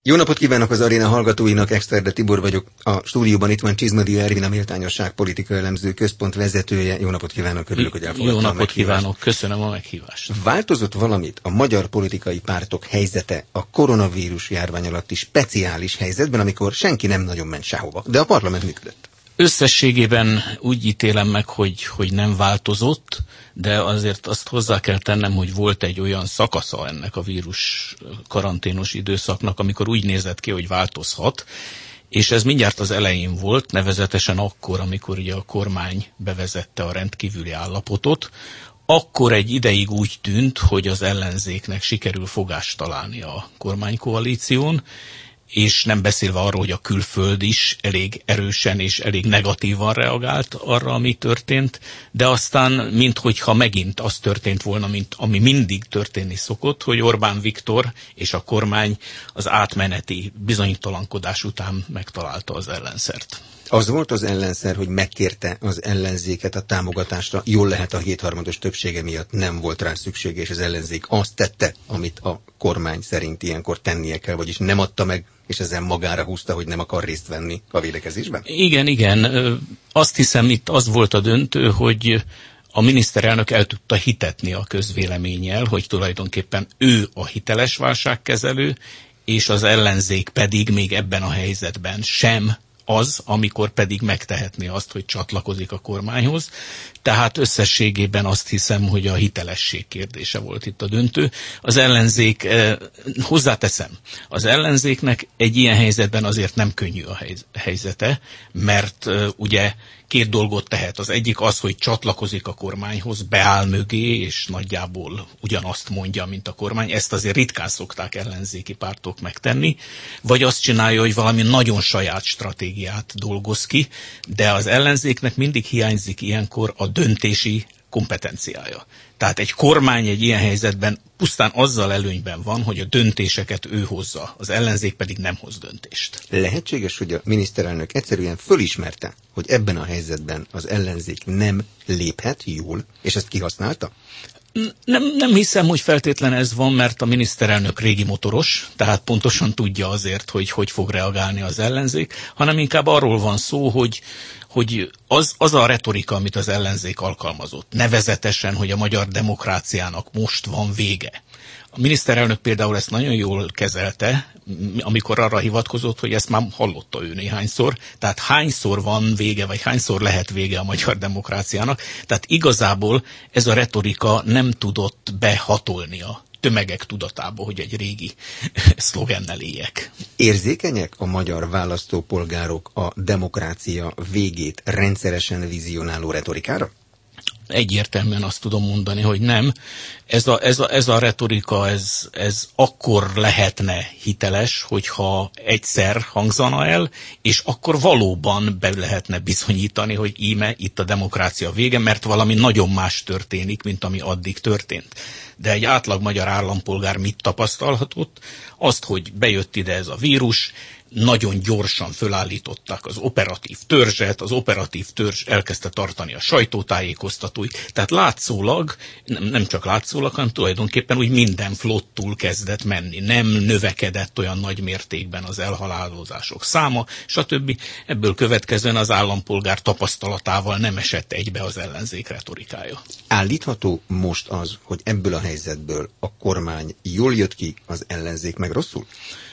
Jó napot kívánok az aréna hallgatóinak, Exterde Tibor vagyok. A stúdióban itt van Csizmadia Ervin, a Méltányosság Politika Elemző Központ vezetője. Jó napot kívánok, örülök, hogy elfogadta Jó a napot meghívást. kívánok, köszönöm a meghívást. Változott valamit a magyar politikai pártok helyzete a koronavírus járvány alatti speciális helyzetben, amikor senki nem nagyon ment sehova, de a parlament működött? Összességében úgy ítélem meg, hogy nem változott, de azért azt hozzá kell tennem, hogy volt egy olyan szakasza ennek a vírus karanténos időszaknak, amikor úgy nézett ki, hogy változhat, és ez mindjárt az elején volt, nevezetesen akkor, amikor ugye a kormány bevezette a rendkívüli állapotot, akkor egy ideig úgy tűnt, hogy az ellenzéknek sikerül fogást találni a kormánykoalíción, és nem beszélve arról, hogy a külföld is elég erősen és elég negatívan reagált arra, ami történt, de aztán minthogyha megint az történt volna, mint ami mindig történni szokott, hogy Orbán Viktor és a kormány az átmeneti bizonytalankodás után megtalálta az ellenszert. Az volt az ellenszer, hogy megkérte az ellenzéket a támogatásra, jól lehet a 7/3 többsége miatt nem volt rá szüksége, és az ellenzék azt tette, amit a kormány szerint ilyenkor tennie kell, vagyis nem adta meg, és ezzel magára húzta, hogy nem akar részt venni a védekezésben? Igen. Azt hiszem, itt az volt a döntő, hogy a miniszterelnök el tudta hitetni a közvéleménnyel, hogy tulajdonképpen ő a hiteles válságkezelő, és az ellenzék pedig még ebben a helyzetben sem az, amikor pedig megtehetné azt, hogy csatlakozik a kormányhoz. Tehát összességében azt hiszem, hogy a hitelesség kérdése volt itt a döntő. Az ellenzék, hozzáteszem, az ellenzéknek egy ilyen helyzetben azért nem könnyű a helyzete, mert ugye két dolgot tehet. Az egyik az, hogy csatlakozik a kormányhoz, beáll mögé, és nagyjából ugyanazt mondja, mint a kormány. Ezt azért ritkán szokták ellenzéki pártok megtenni. Vagy azt csinálja, hogy valami nagyon saját stratégiát dolgoz ki, de az ellenzéknek mindig hiányzik ilyenkor a döntési kompetenciája. Tehát egy kormány egy ilyen helyzetben pusztán azzal előnyben van, hogy a döntéseket ő hozza, az ellenzék pedig nem hoz döntést. Lehetséges, hogy a miniszterelnök egyszerűen fölismerte, hogy ebben a helyzetben az ellenzék nem léphet jól, és ezt kihasználta? Nem hiszem, hogy feltétlen ez van, mert a miniszterelnök régi motoros, tehát pontosan tudja azért, hogy fog reagálni az ellenzék, hanem inkább arról van szó, hogy az a retorika, amit az ellenzék alkalmazott, nevezetesen, hogy a magyar demokráciának most van vége. A miniszterelnök például ezt nagyon jól kezelte, amikor arra hivatkozott, hogy ezt már hallotta ő néhányszor. Tehát hányszor van vége, vagy hányszor lehet vége a magyar demokráciának. Tehát igazából ez a retorika nem tudott behatolni a tömegek tudatába, hogy egy régi szlogennel éljek. Érzékenyek a magyar választópolgárok a demokrácia végét rendszeresen vizionáló retorikára? Egyértelműen azt tudom mondani, hogy nem. Ez a retorika, ez akkor lehetne hiteles, hogyha egyszer hangzana el, és akkor valóban be lehetne bizonyítani, hogy íme itt a demokrácia vége, mert valami nagyon más történik, mint ami addig történt. De egy átlag magyar állampolgár mit tapasztalhatott? Azt, hogy bejött ide ez a vírus, nagyon gyorsan fölállították az operatív törzset, az operatív törzs elkezdte tartani a sajtótájékoztatóit. Tehát látszólag, nem csak látszólag, hanem tulajdonképpen úgy minden flottul kezdett menni. Nem növekedett olyan nagy mértékben az elhalálozások száma, stb. Ebből következően az állampolgár tapasztalatával nem esett egybe az ellenzék retorikája. Állítható most az, hogy ebből a helyzetből a kormány jól jött ki, az ellenzék meg rosszul?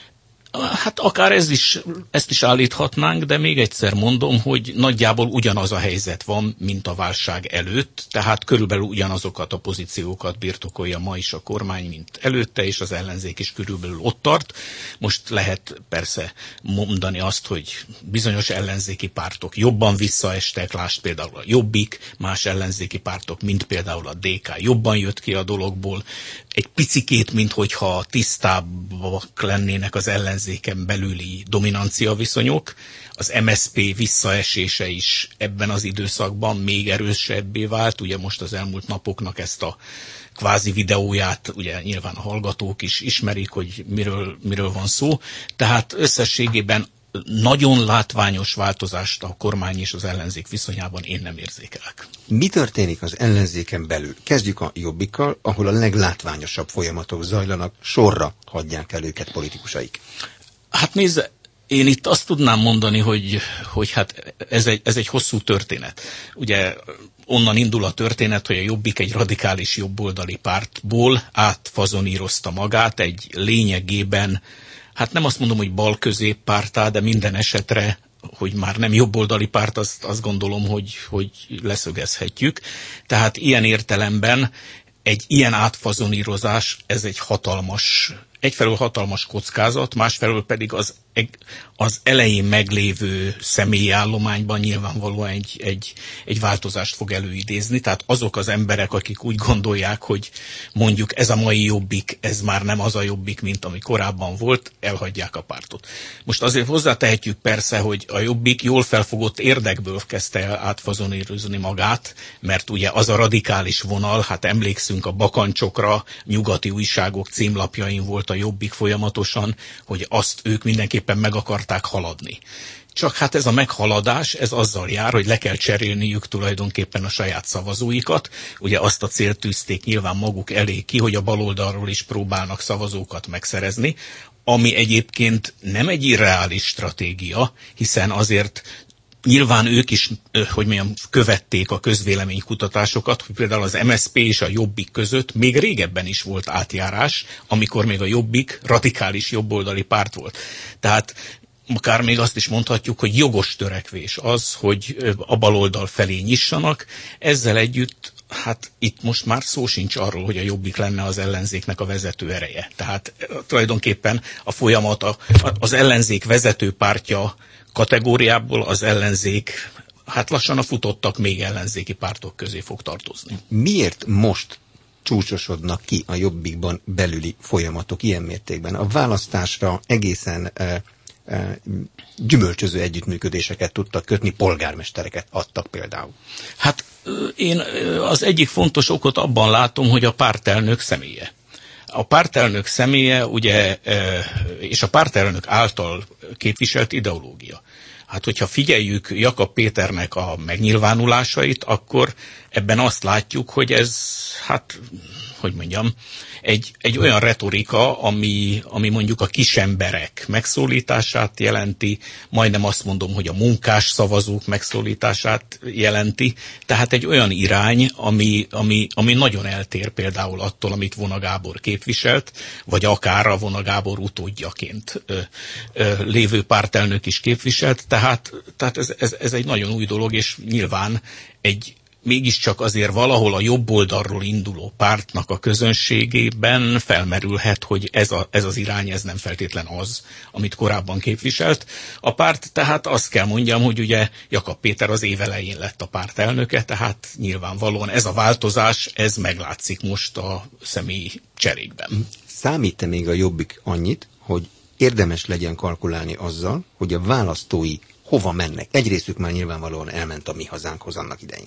Hát akár ezt is állíthatnánk, de még egyszer mondom, hogy nagyjából ugyanaz a helyzet van, mint a válság előtt, tehát körülbelül ugyanazokat a pozíciókat birtokolja ma is a kormány, mint előtte, és az ellenzék is körülbelül ott tart. Most lehet persze mondani azt, hogy bizonyos ellenzéki pártok jobban visszaestek, lásd például a Jobbik, más ellenzéki pártok, mint például a DK jobban jött ki a dologból. Egy picikét, minthogyha tisztábbak lennének az ellenzéken belüli dominancia viszonyok. Az MSZP visszaesése is ebben az időszakban még erősebbé vált. Ugye most az elmúlt napoknak ezt a kvázi videóját, ugye nyilván a hallgatók is ismerik, hogy miről van szó. Tehát összességében nagyon látványos változást a kormány és az ellenzék viszonyában én nem érzékelek. Mi történik az ellenzéken belül? Kezdjük a Jobbikkal, ahol a leglátványosabb folyamatok zajlanak, sorra hagyják el őket politikusaik. Hát nézd, én itt azt tudnám mondani, hogy hát ez egy hosszú történet. Ugye onnan indul a történet, hogy a Jobbik egy radikális jobboldali pártból átfazonírozta magát egy lényegében, hát nem azt mondom, hogy bal-középpártá, de minden esetre, hogy már nem jobboldali párt, azt gondolom, hogy leszögezhetjük. Tehát ilyen értelemben egy ilyen átfazonírozás, ez egy egyfelől hatalmas kockázat, másfelől pedig az elején meglévő személyállományban nyilvánvalóan egy változást fog előidézni. Tehát azok az emberek, akik úgy gondolják, hogy mondjuk ez a mai Jobbik, ez már nem az a Jobbik, mint ami korábban volt, elhagyják a pártot. Most azért hozzátehetjük persze, hogy a Jobbik jól felfogott érdekből kezdte el átfazonírozni magát, mert ugye az a radikális vonal, hát emlékszünk a bakancsokra, nyugati újságok címlapjain volt a Jobbik folyamatosan, hogy azt ők mindenképpen meg akarták haladni. Csak hát ez a meghaladás, ez azzal jár, hogy le kell cserélniük tulajdonképpen a saját szavazóikat. Ugye azt a célt tűzték nyilván maguk elé ki, hogy a baloldalról is próbálnak szavazókat megszerezni, ami egyébként nem egy irreális stratégia, hiszen azért nyilván ők is, követték a közvéleménykutatásokat, hogy például az MSZP és a Jobbik között még régebben is volt átjárás, amikor még a Jobbik radikális jobboldali párt volt. Tehát akár még azt is mondhatjuk, hogy jogos törekvés az, hogy a baloldal felé nyissanak. Ezzel együtt, hát itt most már szó sincs arról, hogy a Jobbik lenne az ellenzéknek a vezető ereje. Tehát tulajdonképpen a folyamat az ellenzék vezető pártja kategóriából az ellenzék, hát lassan a futottak még ellenzéki pártok közé fog tartozni. Miért most csúcsosodnak ki a Jobbikban belüli folyamatok ilyen mértékben? A választásra egészen gyümölcsöző együttműködéseket tudtak kötni, polgármestereket adtak például. Hát én az egyik fontos okot abban látom, hogy a pártelnök személye. A pártelnök személye, ugye, és a pártelnök által képviselt ideológia. Hát, hogyha figyeljük Jakab Péternek a megnyilvánulásait, akkor ebben azt látjuk, hogy ez, hát, egy olyan retorika, ami mondjuk a kisemberek megszólítását jelenti, majdnem azt mondom, hogy a munkás szavazók megszólítását jelenti, tehát egy olyan irány, ami nagyon eltér például attól, amit Vona Gábor képviselt, vagy akár a Vona Gábor utódjaként lévő pártelnök is képviselt, tehát ez egy nagyon új dolog, és nyilván mégiscsak azért valahol a jobb oldalról induló pártnak a közönségében felmerülhet, hogy ez az irány, ez nem feltétlen az, amit korábban képviselt. A párt, tehát azt kell mondjam, hogy ugye Jakab Péter az év elején lett a párt elnöke, tehát nyilvánvalóan ez a változás, ez meglátszik most a személyi cserékben. Számít-e még a Jobbik annyit, hogy érdemes legyen kalkulálni azzal, hogy a választói hova mennek? Egy részük már nyilvánvalóan elment a Mi Hazánkhoz annak idején.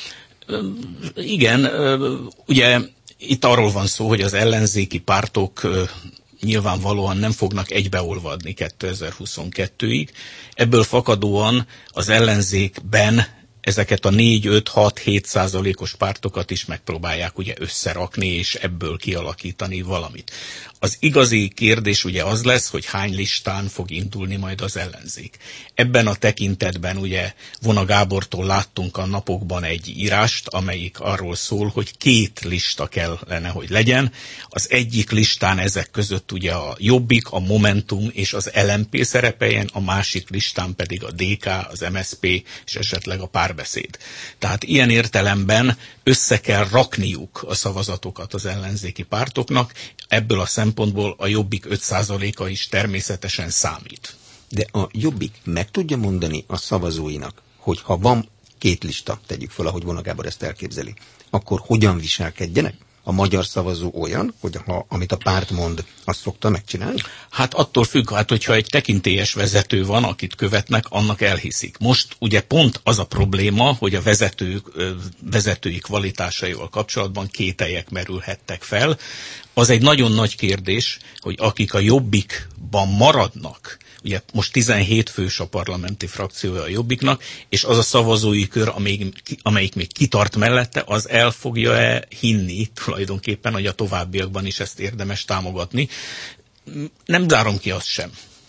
Igen, ugye itt arról van szó, hogy az ellenzéki pártok nyilvánvalóan nem fognak egybeolvadni 2022-ig. Ebből fakadóan az ellenzékben ezeket a 4-5-6-7% pártokat is megpróbálják ugye összerakni, és ebből kialakítani valamit. Az igazi kérdés ugye az lesz, hogy hány listán fog indulni majd az ellenzék. Ebben a tekintetben ugye Vona Gábortól láttunk a napokban egy írást, amelyik arról szól, hogy 2 lista kellene, hogy legyen. Az egyik listán ezek között ugye a Jobbik, a Momentum és az LMP szerepeljen, a másik listán pedig a DK, az MSZP és esetleg a Párbeszéd. Tehát ilyen értelemben össze kell rakniuk a szavazatokat az ellenzéki pártoknak, ebből a szempontból a Jobbik 5%-a is természetesen számít. De a Jobbik meg tudja mondani a szavazóinak, hogy ha van 2 lista, tegyük fel, ahogy Vona Gábor ezt elképzeli, akkor hogyan viselkedjenek? A magyar szavazó olyan, hogy amit a párt mond, azt szokta megcsinálni? Hát attól függ, hogyha egy tekintélyes vezető van, akit követnek, annak elhiszik. Most ugye pont az a probléma, hogy a vezetői kvalitásaival kapcsolatban kételyek merülhettek fel. Az egy nagyon nagy kérdés, hogy akik a Jobbikban maradnak, ugye most 17 fős a parlamenti frakciója a Jobbiknak, és az a szavazói kör, amelyik még kitart mellette, az el fogja-e hinni tulajdonképpen, hogy a továbbiakban is ezt érdemes támogatni. Nem zárom ki azt sem,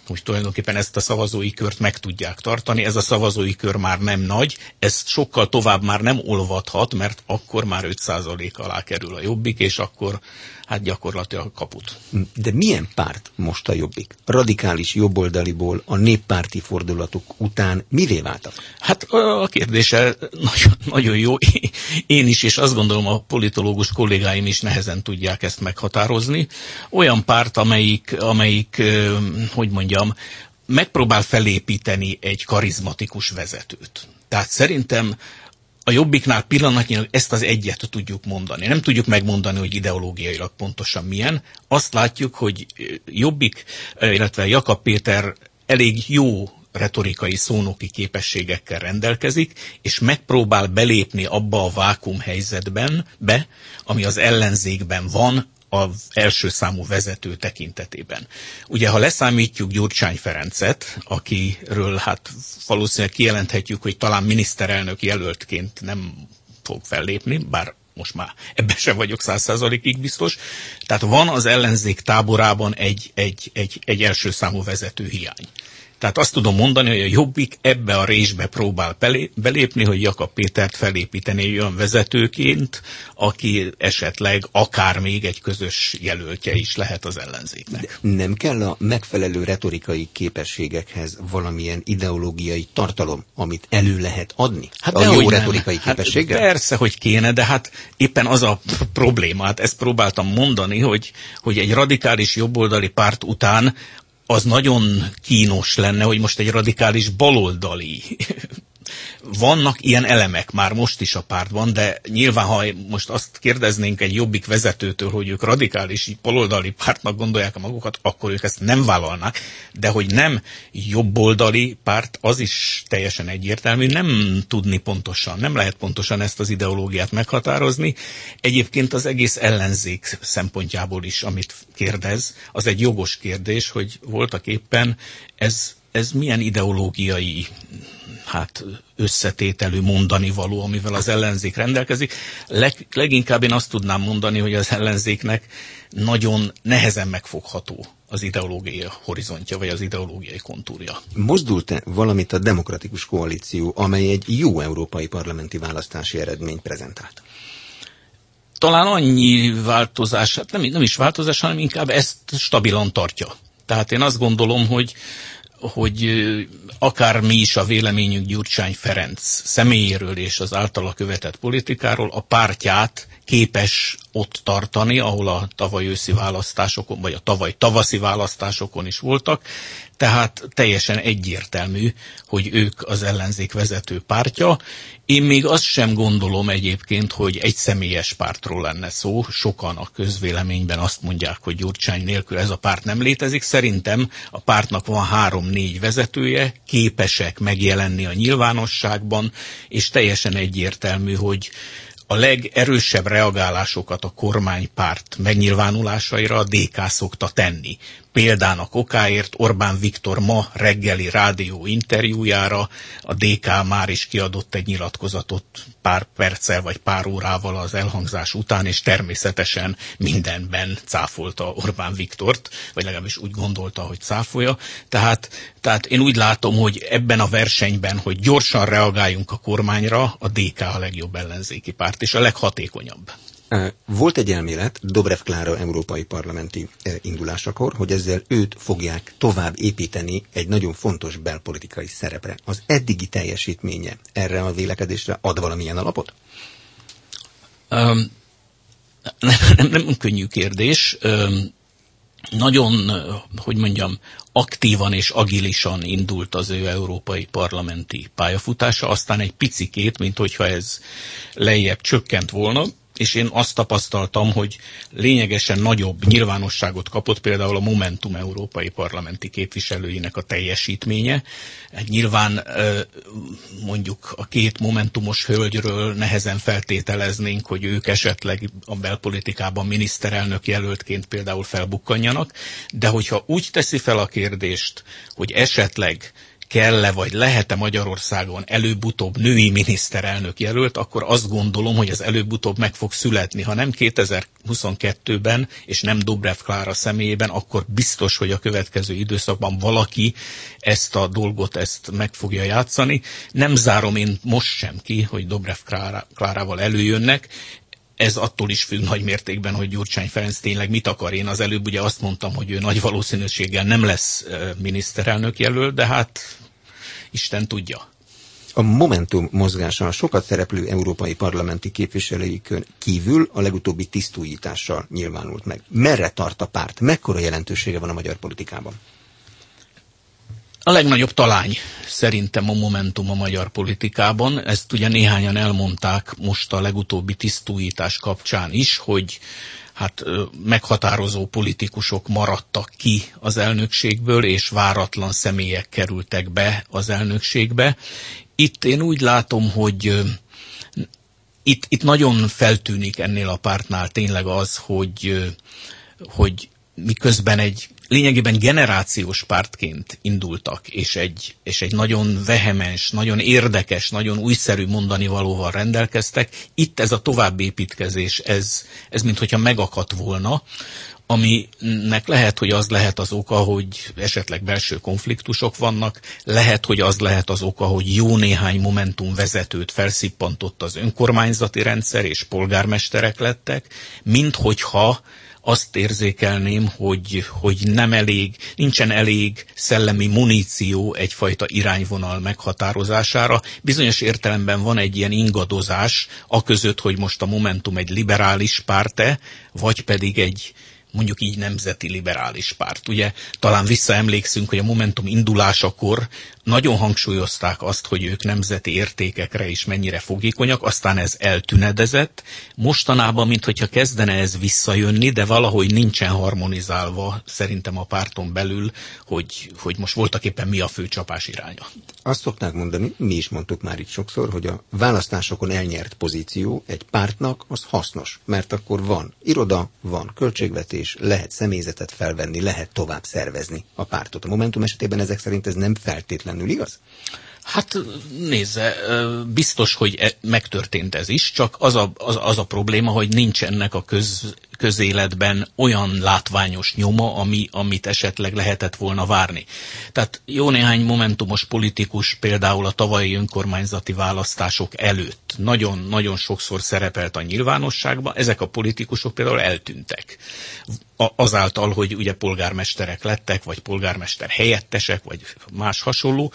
hogy tulajdonképpen ezt a szavazói kört meg tudják tartani. Ez a szavazói kör már nem nagy, ez sokkal tovább már nem olvadhat, mert akkor már 5% alá kerül a Jobbik, és akkor hát gyakorlatilag kaput. De milyen párt most a Jobbik? Radikális jobboldaliból a néppárti fordulatok után mivé váltak? Hát a kérdése nagyon jó. Én is, és azt gondolom a politológus kollégáim is nehezen tudják ezt meghatározni. Olyan párt, amelyik hogy mondjam, megpróbál felépíteni egy karizmatikus vezetőt. Tehát szerintem a Jobbiknál pillanatnyilag ezt az egyet tudjuk mondani. Nem tudjuk megmondani, hogy ideológiailag pontosan milyen. Azt látjuk, hogy Jobbik, illetve Jakab Péter elég jó retorikai szónoki képességekkel rendelkezik, és megpróbál belépni abba a vákuumhelyzetben, ami az ellenzékben van, az első számú vezető tekintetében. Ugye, ha leszámítjuk Gyurcsány Ferencet, akiről hát valószínűleg kijelenthetjük, hogy talán miniszterelnök jelöltként nem fog fellépni, bár most már ebben sem vagyok 100%-ig biztos. Tehát van az ellenzék táborában egy első számú vezető hiány. Tehát azt tudom mondani, hogy a Jobbik ebbe a résbe próbál belépni, hogy Jakab Pétert felépíteni egy olyan vezetőként, aki esetleg akár még egy közös jelöltje is lehet az ellenzéknek. De nem kell a megfelelő retorikai képességekhez valamilyen ideológiai tartalom, amit elő lehet adni? Hát a jó retorikai képességgel? Hát persze, hogy kéne, de hát éppen az a problémát, ezt próbáltam mondani, hogy egy radikális jobboldali párt után az nagyon kínos lenne, hogy most egy radikális baloldali. Vannak ilyen elemek már most is a pártban, de nyilván, ha most azt kérdeznénk egy Jobbik vezetőtől, hogy ők radikális baloldali pártnak gondolják magukat, akkor ők ezt nem vállalnák, de hogy nem jobboldali párt, az is teljesen egyértelmű, nem tudni pontosan, nem lehet pontosan ezt az ideológiát meghatározni. Egyébként az egész ellenzék szempontjából is, amit kérdez, az egy jogos kérdés, hogy voltak éppen ez milyen ideológiai összetételű mondani való, amivel az ellenzék rendelkezik. Leginkább én azt tudnám mondani, hogy az ellenzéknek nagyon nehezen megfogható az ideológiai horizontja, vagy az ideológiai kontúrja. Mozdult-e valamit a demokratikus koalíció, amely egy jó európai parlamenti választási eredményt prezentált? Talán annyi változás, hát nem is változás, hanem inkább ezt stabilan tartja. Tehát én azt gondolom, hogy akár mi is a véleményünk Gyurcsány Ferenc személyéről és az általa követett politikáról, a pártját képes ott tartani, ahol a tavaly őszi választásokon, vagy a tavaly tavaszi választásokon is voltak, tehát teljesen egyértelmű, hogy ők az ellenzék vezető pártja. Én még azt sem gondolom egyébként, hogy egy személyes pártról lenne szó. Sokan a közvéleményben azt mondják, hogy Gyurcsány nélkül ez a párt nem létezik. Szerintem a pártnak van 3-4 vezetője, képesek megjelenni a nyilvánosságban, és teljesen egyértelmű, hogy a legerősebb reagálásokat a kormánypárt megnyilvánulásaira a DK szokta tenni. Példának okáért Orbán Viktor ma reggeli rádió interjújára a DK már is kiadott egy nyilatkozatot pár perccel vagy pár órával az elhangzás után, és természetesen mindenben cáfolta Orbán Viktort, vagy legalábbis úgy gondolta, hogy cáfolja. Tehát én úgy látom, hogy ebben a versenyben, hogy gyorsan reagáljunk a kormányra, a DK a legjobb ellenzéki párt, és a leghatékonyabb. Volt egy elmélet Dobrev Klára európai parlamenti indulásakor, hogy ezzel őt fogják tovább építeni egy nagyon fontos belpolitikai szerepre. Az eddigi teljesítménye erre a vélekedésre ad valamilyen alapot? Nem könnyű kérdés. Nagyon, hogy mondjam, aktívan és agilisan indult az ő európai parlamenti pályafutása, aztán egy picikét, mint hogyha ez lejjebb csökkent volna, és én azt tapasztaltam, hogy lényegesen nagyobb nyilvánosságot kapott például a Momentum európai parlamenti képviselőinek a teljesítménye. Nyilván mondjuk a két momentumos hölgyről nehezen feltételeznénk, hogy ők esetleg a belpolitikában miniszterelnök jelöltként például felbukkanjanak, de hogyha úgy teszi fel a kérdést, hogy esetleg kell-e vagy lehet-e Magyarországon előbb-utóbb női miniszterelnök jelölt, akkor azt gondolom, hogy ez előbb-utóbb meg fog születni. Ha nem 2022-ben, és nem Dobrev Klára személyében, akkor biztos, hogy a következő időszakban valaki ezt a dolgot meg fogja játszani. Nem zárom én most sem ki, hogy Dobrev Klárával előjönnek. Ez attól is függ nagy mértékben, hogy Gyurcsány Ferenc tényleg mit akar. Én az előbb ugye azt mondtam, hogy ő nagy valószínűséggel nem lesz miniszterelnök jelölt, de hát Isten tudja. A Momentum mozgása a sokat szereplő európai parlamenti képviselőikön kívül a legutóbbi tisztújítással nyilvánult meg. Merre tart a párt? Mekkora jelentősége van a magyar politikában? A legnagyobb talány szerintem a Momentum a magyar politikában. Ezt ugye néhányan elmondták most a legutóbbi tisztújítás kapcsán is, hogy hát meghatározó politikusok maradtak ki az elnökségből, és váratlan személyek kerültek be az elnökségbe. Itt én úgy látom, hogy itt nagyon feltűnik ennél a pártnál tényleg az, hogy miközben lényegében generációs pártként indultak, és egy nagyon vehemens, nagyon érdekes, nagyon újszerű mondanivalóval rendelkeztek, itt ez a továbbépítkezés, ez minthogyha megakadt volna, aminek lehet, hogy az lehet az oka, hogy esetleg belső konfliktusok vannak, lehet, hogy az lehet az oka, hogy jó néhány Momentum vezetőt felszippantott az önkormányzati rendszer, és polgármesterek lettek, minthogyha azt érzékelném, hogy nincsen elég szellemi muníció egyfajta irányvonal meghatározására. Bizonyos értelemben van egy ilyen ingadozás, aközött, hogy most a Momentum egy liberális párt-e, vagy pedig egy mondjuk így nemzeti liberális párt. Ugye talán visszaemlékszünk, hogy a Momentum indulásakor nagyon hangsúlyozták azt, hogy ők nemzeti értékekre is mennyire fogékonyak, aztán ez eltünedezett. Mostanában, minthogyha kezdene ez visszajönni, de valahogy nincsen harmonizálva szerintem a párton belül, hogy most voltaképpen mi a fő csapás iránya. Azt szokták mondani, mi is mondtuk már itt sokszor, hogy a választásokon elnyert pozíció egy pártnak az hasznos, mert akkor van iroda, van költségvetés, lehet személyzetet felvenni, lehet tovább szervezni a pártot. A Momentum esetében ezek szerint ez nem feltétlenül igaz? Hát nézze, biztos, hogy megtörtént ez is, csak az a probléma, hogy nincs ennek a közéletben olyan látványos nyoma, amit esetleg lehetett volna várni. Tehát jó néhány momentumos politikus például a tavalyi önkormányzati választások előtt nagyon sokszor szerepelt a nyilvánosságban, ezek a politikusok például eltűntek. Azáltal, hogy ugye polgármesterek lettek, vagy polgármester helyettesek, vagy más hasonló.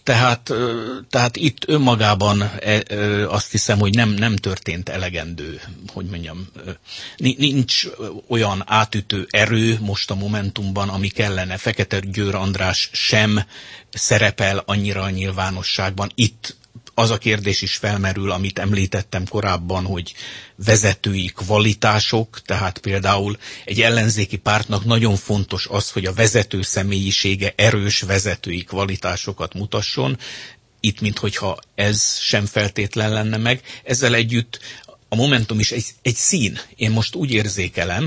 Tehát itt önmagában azt hiszem, hogy nem történt elegendő, hogy mondjam, nincs olyan átütő erő most a Momentumban, ami kellene. Fekete Győr András sem szerepel annyira a nyilvánosságban. Itt az a kérdés is felmerül, amit említettem korábban, hogy vezetői kvalitások, tehát például egy ellenzéki pártnak nagyon fontos az, hogy a vezető személyisége erős vezetői kvalitásokat mutasson. Itt, minthogyha ez sem feltétlen lenne meg. Ezzel együtt a Momentum is egy szín. Én most úgy érzékelem,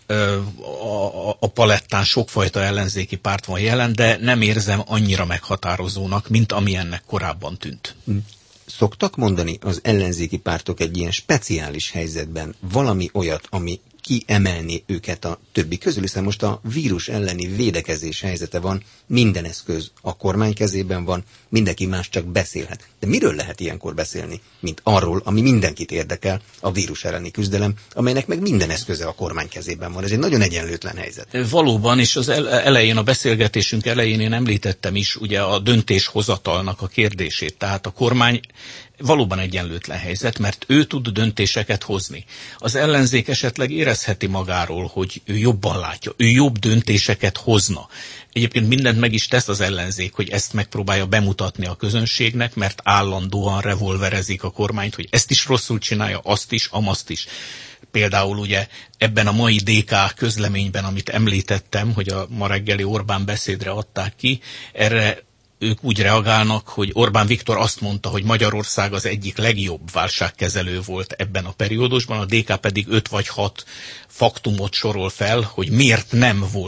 a palettán sokfajta ellenzéki párt van jelen, de nem érzem annyira meghatározónak, mint ami ennek korábban tűnt. Szoktak mondani az ellenzéki pártok egy ilyen speciális helyzetben valami olyat, ami kiemelni őket a többi közül, hiszen most a vírus elleni védekezés helyzete van, minden eszköz a kormány kezében van, mindenki más csak beszélhet. De miről lehet ilyenkor beszélni, mint arról, ami mindenkit érdekel, a vírus elleni küzdelem, amelynek meg minden eszköze a kormány kezében van. Ez egy nagyon egyenlőtlen helyzet. Valóban, és az elején, a beszélgetésünk elején én említettem is ugye a döntéshozatalnak a kérdését. Tehát a kormány valóban egyenlőtlen helyzet, mert ő tud döntéseket hozni. Az ellenzék esetleg érezheti magáról, hogy ő jobban látja, ő jobb döntéseket hozna. Egyébként mindent meg is tesz az ellenzék, hogy ezt megpróbálja bemutatni a közönségnek, mert állandóan revolverezik a kormányt, hogy ezt is rosszul csinálja, azt is, amazt is. Például ugye ebben a mai DK közleményben, amit említettem, hogy a ma reggeli Orbán beszédre adták ki, erre ők úgy reagálnak, hogy Orbán Viktor azt mondta, hogy Magyarország az egyik legjobb válságkezelő volt ebben a periódusban, a DK pedig 5 vagy 6 faktumot sorol fel, hogy miért nem volt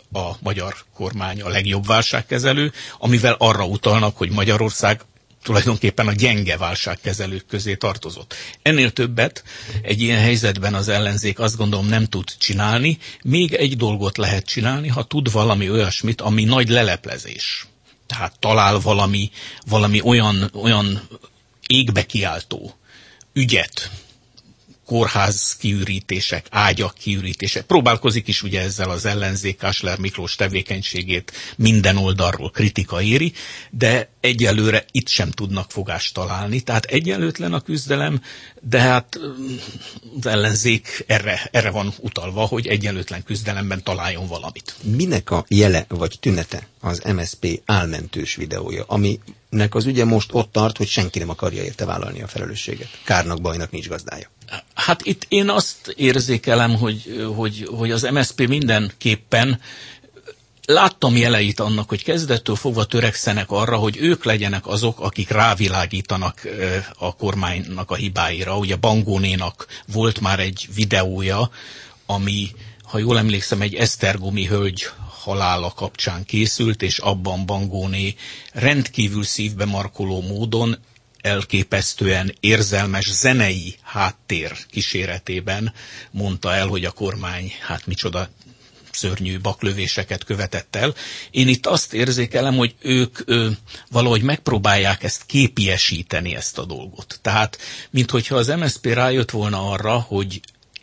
a magyar kormány a legjobb válságkezelő, amivel arra utalnak, hogy Magyarország tulajdonképpen a gyenge válságkezelők közé tartozott. Ennél többet egy ilyen helyzetben az ellenzék azt gondolom nem tud csinálni. Még egy dolgot lehet csinálni, ha tud valami olyasmit, ami nagy leleplezés. Tehát talál valami olyan égbe kiáltó ügyet, kórház kiürítések, ágyak kiürítések. Próbálkozik is ugye ezzel az ellenzék, Kásler Miklós tevékenységét minden oldalról kritika éri, de egyelőre itt sem tudnak fogást találni. Tehát egyenlőtlen a küzdelem, de hát az ellenzék erre van utalva, hogy egyenlőtlen küzdelemben találjon valamit. Minek a jele vagy tünete az MSZP álmentős videója, aminek az ügye most ott tart, hogy senki nem akarja érte vállalni a felelősséget? Kárnak, bajnak nincs gazdája. Hát itt én azt érzékelem, hogy az MSZP mindenképpen láttam jeleit annak, hogy kezdettől fogva törekszenek arra, hogy ők legyenek azok, akik rávilágítanak a kormánynak a hibáira. Ugye Bangónénak volt már egy videója, ami, ha jól emlékszem, egy esztergomi hölgy halála kapcsán készült, és abban Bangóné rendkívül szívbe markoló módon elképesztően érzelmes zenei háttér kíséretében mondta el, hogy a kormány hát micsoda szörnyű baklövéseket követett el. Én itt azt érzékelem, hogy ők valahogy megpróbálják ezt képiesíteni, ezt a dolgot. Tehát, minthogyha az MSZP rájött volna arra, hogy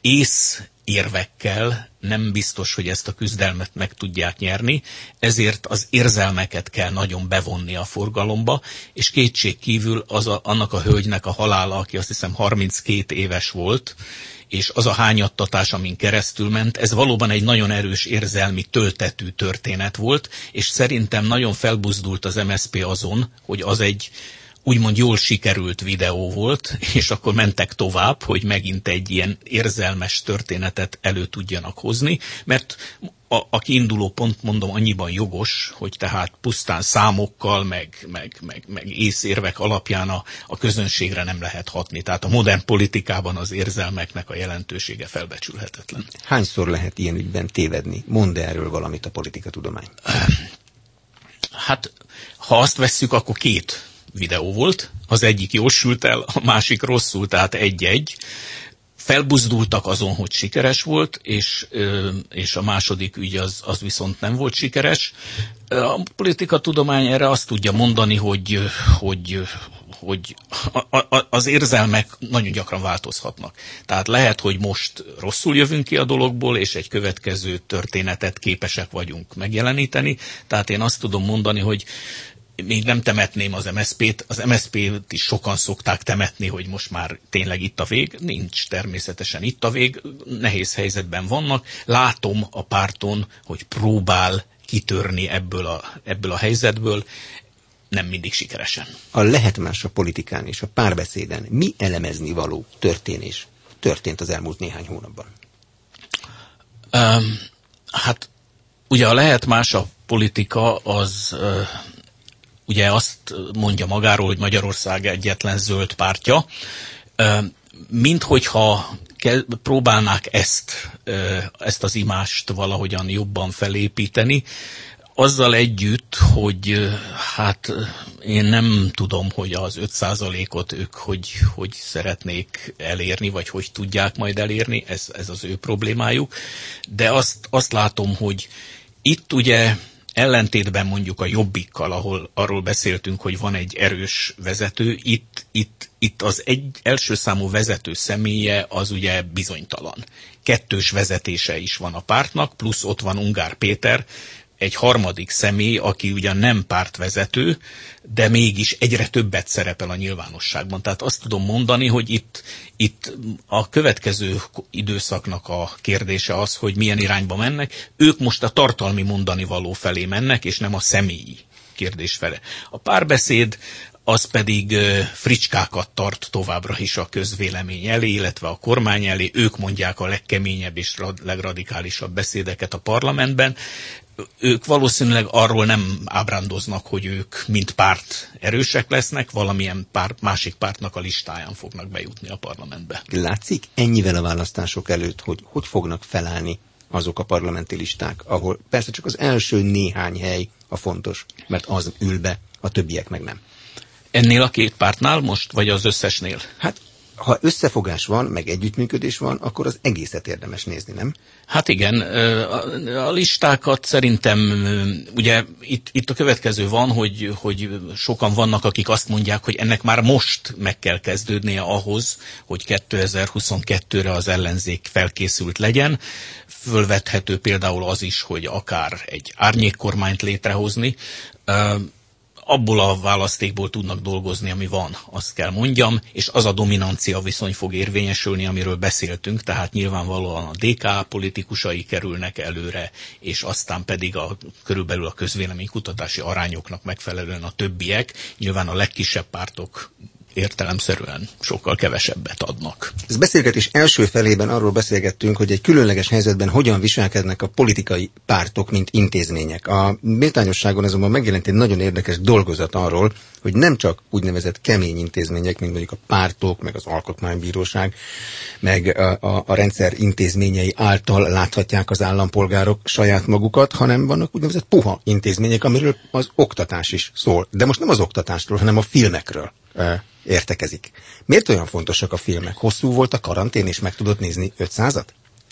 észérvekkel nem biztos, hogy ezt a küzdelmet meg tudják nyerni, ezért az érzelmeket kell nagyon bevonni a forgalomba, és kétségkívül annak a hölgynek a halála, aki azt hiszem 32 éves volt, és az a hányattatás, amin keresztül ment, ez valóban egy nagyon erős érzelmi töltetű történet volt, és szerintem nagyon felbuzdult az MSZP azon, hogy az egy úgymond jól sikerült videó volt, és akkor mentek tovább, hogy megint egy ilyen érzelmes történetet elő tudjanak hozni, mert a kiinduló pont, mondom, annyiban jogos, hogy tehát pusztán számokkal, meg észérvek alapján a közönségre nem lehet hatni. Tehát a modern politikában az érzelmeknek a jelentősége felbecsülhetetlen. Hányszor lehet ilyen ügyben tévedni? Mondd erről valamit a politikatudomány. Hát, ha azt vesszük, akkor 2 videó volt. Az egyik jól sült el, a másik rosszul, tehát 1-1. Felbuzdultak azon, hogy sikeres volt, és a második ügy az viszont nem volt sikeres. A politikatudomány erre azt tudja mondani, hogy az érzelmek nagyon gyakran változhatnak. Tehát lehet, hogy most rosszul jövünk ki a dologból, és egy következő történetet képesek vagyunk megjeleníteni. Tehát én azt tudom mondani, hogy még nem temetném az MSZP-t. Az MSZP-t is sokan szokták temetni, hogy most már tényleg itt a vég. Nincs természetesen itt a vég. Nehéz helyzetben vannak. Látom a párton, hogy próbál kitörni ebből a helyzetből. Nem mindig sikeresen. A lehet más a politikán és a párbeszéden mi elemezni való történés történt az elmúlt néhány hónapban? Hát ugye a lehet más a politika az... Ugye azt mondja magáról, hogy Magyarország egyetlen zöld pártja. Minthogyha próbálnák ezt az imást valahogyan jobban felépíteni, azzal együtt, hogy hát én nem tudom, hogy az 5%-ot ők hogy szeretnék elérni, vagy hogy tudják majd elérni, ez az ő problémájuk. De azt látom, hogy itt ugye ellentétben mondjuk a Jobbikkal, ahol arról beszéltünk, hogy van egy erős vezető, itt az első számú vezető személye az ugye bizonytalan. 2 vezetése is van a pártnak, plusz ott van Ungár Péter, egy harmadik személy, aki ugyan nem pártvezető, de mégis egyre többet szerepel a nyilvánosságban. Tehát azt tudom mondani, hogy itt a következő időszaknak a kérdése az, hogy milyen irányba mennek. Ők most a tartalmi mondani való felé mennek, és nem a személyi kérdés fele. A párbeszéd az pedig fricskákat tart továbbra is a közvélemény elé, illetve a kormány elé. Ők mondják a legkeményebb és legradikálisabb beszédeket a parlamentben. Ők valószínűleg arról nem ábrándoznak, hogy ők mint párt erősek lesznek, valamilyen másik pártnak a listáján fognak bejutni a parlamentbe. Látszik ennyivel a választások előtt, hogy fognak felállni azok a parlamenti listák, ahol persze csak az első néhány hely a fontos, mert az ül be, a többiek meg nem. Ennél a két pártnál most, vagy az összesnél? Hát, ha összefogás van, meg együttműködés van, akkor az egészet érdemes nézni, nem? Hát igen, a listákat szerintem, ugye itt a következő van, hogy sokan vannak, akik azt mondják, hogy ennek már most meg kell kezdődnie ahhoz, hogy 2022-re az ellenzék felkészült legyen. Fölvethető például az is, hogy akár egy árnyékkormányt létrehozni, abból a választékból tudnak dolgozni, ami van, azt kell mondjam, és az a dominancia viszony fog érvényesülni, amiről beszéltünk, tehát nyilvánvalóan a DK politikusai kerülnek előre, és aztán pedig körülbelül a közvéleménykutatási arányoknak megfelelően a többiek, nyilván a legkisebb pártok értelemszerűen sokkal kevesebbet adnak. Ez beszélgetés első felében arról beszélgettünk, hogy egy különleges helyzetben hogyan viselkednek a politikai pártok, mint intézmények. A Méltányosságon azonban megjelent egy nagyon érdekes dolgozat arról, hogy nem csak úgynevezett kemény intézmények, mint mondjuk a pártok, meg az alkotmánybíróság, meg a rendszer intézményei által láthatják az állampolgárok saját magukat, hanem vannak úgynevezett puha intézmények, amiről az oktatás is szól. De most nem az oktatásról, hanem a filmekről értekezik. Miért olyan fontosak a filmek? Hosszú volt a karantén, és meg tudod nézni 500-at?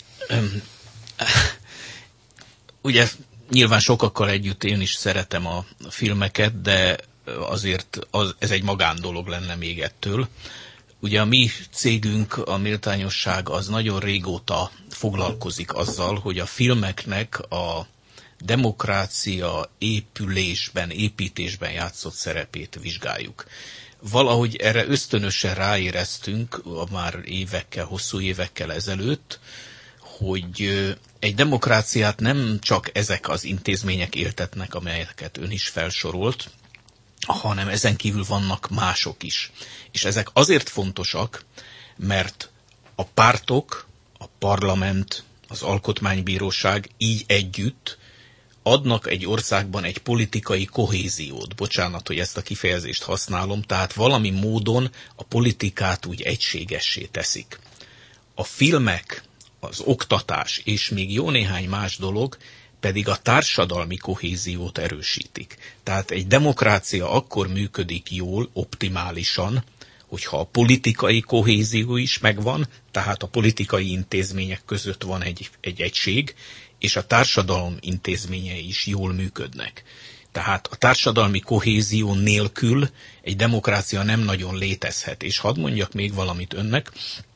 Ugye nyilván sokakkal együtt én is szeretem a filmeket, de azért ez egy magándolog lenne még ettől. Ugye a mi cégünk, a Méltányosság, az nagyon régóta foglalkozik azzal, hogy a filmeknek a demokrácia építésben játszott szerepét vizsgáljuk. Valahogy erre ösztönösen ráéreztünk már hosszú évekkel ezelőtt, hogy egy demokráciát nem csak ezek az intézmények éltetnek, amelyeket ön is felsorolt, hanem ezen kívül vannak mások is. És ezek azért fontosak, mert a pártok, a parlament, az alkotmánybíróság így együtt adnak egy országban egy politikai kohéziót. Bocsánat, hogy ezt a kifejezést használom, tehát valami módon a politikát úgy egységessé teszik. A filmek, az oktatás és még jó néhány más dolog pedig a társadalmi kohéziót erősítik. Tehát egy demokrácia akkor működik jól, optimálisan, hogyha a politikai kohézió is megvan, tehát a politikai intézmények között van egy egység, és a társadalom intézményei is jól működnek. Tehát a társadalmi kohézió nélkül egy demokrácia nem nagyon létezhet. És hadd mondjak még valamit önnek.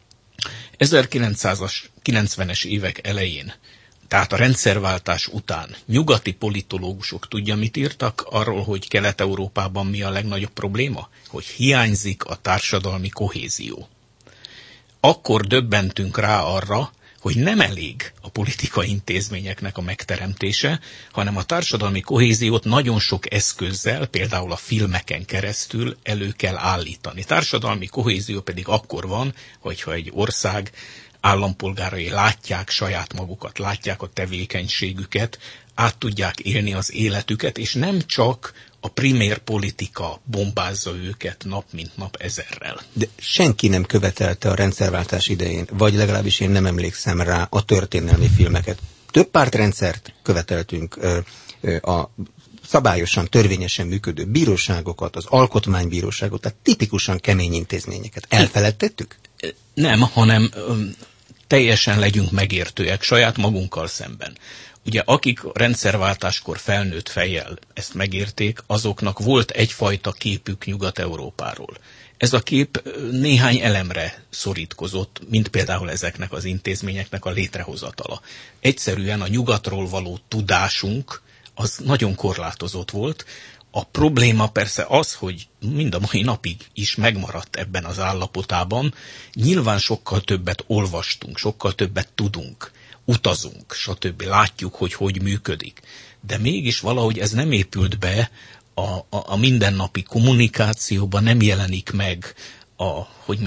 1990-es évek elején, tehát a rendszerváltás után nyugati politológusok tudja, mit írtak arról, hogy Kelet-Európában mi a legnagyobb probléma? Hogy hiányzik a társadalmi kohézió. Akkor döbbentünk rá arra, hogy nem elég a politikai intézményeknek a megteremtése, hanem a társadalmi kohéziót nagyon sok eszközzel, például a filmeken keresztül elő kell állítani. Társadalmi kohézió pedig akkor van, hogyha egy ország állampolgárai látják saját magukat, látják a tevékenységüket, át tudják élni az életüket, és nem csak a primér politika bombázza őket nap mint nap ezerrel. De senki nem követelte a rendszerváltás idején, vagy legalábbis én nem emlékszem rá a történelmi filmeket. Több pártrendszert követeltünk, a szabályosan, törvényesen működő bíróságokat, az alkotmánybíróságot, tehát tipikusan kemény intézményeket. Elfeledtettük? Nem, hanem teljesen legyünk megértőek saját magunkkal szemben. Ugye akik rendszerváltáskor felnőtt fejjel ezt megérték, azoknak volt egyfajta képük Nyugat-Európáról. Ez a kép néhány elemre szorítkozott, mint például ezeknek az intézményeknek a létrehozatala. Egyszerűen a nyugatról való tudásunk az nagyon korlátozott volt. A probléma persze az, hogy mind a mai napig is megmaradt ebben az állapotában. Nyilván sokkal többet olvastunk, sokkal többet tudunk, utazunk, stb. Látjuk, hogy működik. De mégis valahogy ez nem épült be a mindennapi kommunikációban, nem jelenik meg a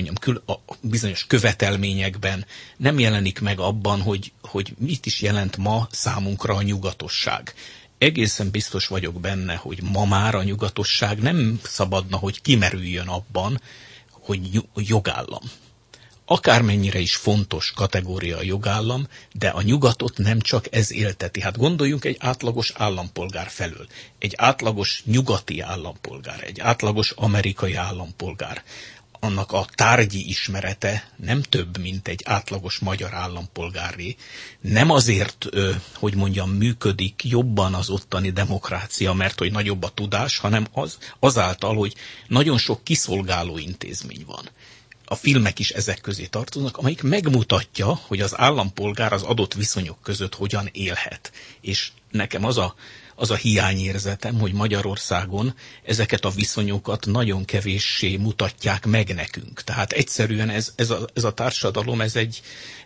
bizonyos követelményekben, nem jelenik meg abban, hogy mit is jelent ma számunkra a nyugatosság. Egészen biztos vagyok benne, hogy ma már a nyugatosság nem szabadna, hogy kimerüljön abban, hogy jogállam. akármennyire is fontos kategória a jogállam, de a nyugatot nem csak ez élteti. Hát gondoljunk egy átlagos állampolgár felől. Egy átlagos nyugati állampolgár, egy átlagos amerikai állampolgár. Annak a tárgyi ismerete nem több, mint egy átlagos magyar állampolgáré. Nem azért, hogy mondjam, működik jobban az ottani demokrácia, mert hogy nagyobb a tudás, hanem azáltal, hogy nagyon sok kiszolgáló intézmény van. A filmek is ezek közé tartoznak, amelyik megmutatja, hogy az állampolgár az adott viszonyok között hogyan élhet. És nekem az a hiányérzetem, hogy Magyarországon ezeket a viszonyokat nagyon kevéssé mutatják meg nekünk. Tehát egyszerűen ez a társadalom, ez egy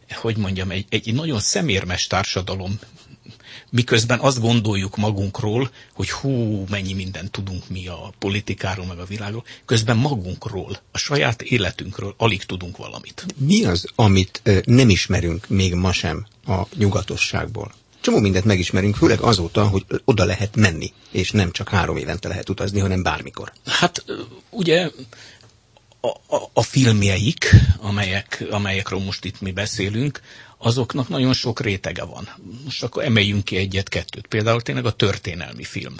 nagyon szemérmes társadalom, miközben azt gondoljuk magunkról, hogy mennyi mindent tudunk mi a politikáról, meg a világról, közben magunkról, a saját életünkről alig tudunk valamit. Mi az, amit nem ismerünk még ma sem a nyugatosságból? Csomó mindent megismerünk, főleg azóta, hogy oda lehet menni, és nem csak 3 évente lehet utazni, hanem bármikor. Hát ugye a filmjeik, amelyekről most itt mi beszélünk, azoknak nagyon sok rétege van. Most akkor emeljünk ki 1-2. Például tényleg a történelmi film.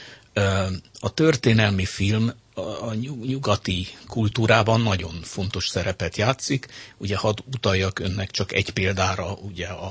A történelmi film a nyugati kultúrában nagyon fontos szerepet játszik. Ugye hadd utaljak önnek csak egy példára, ugye a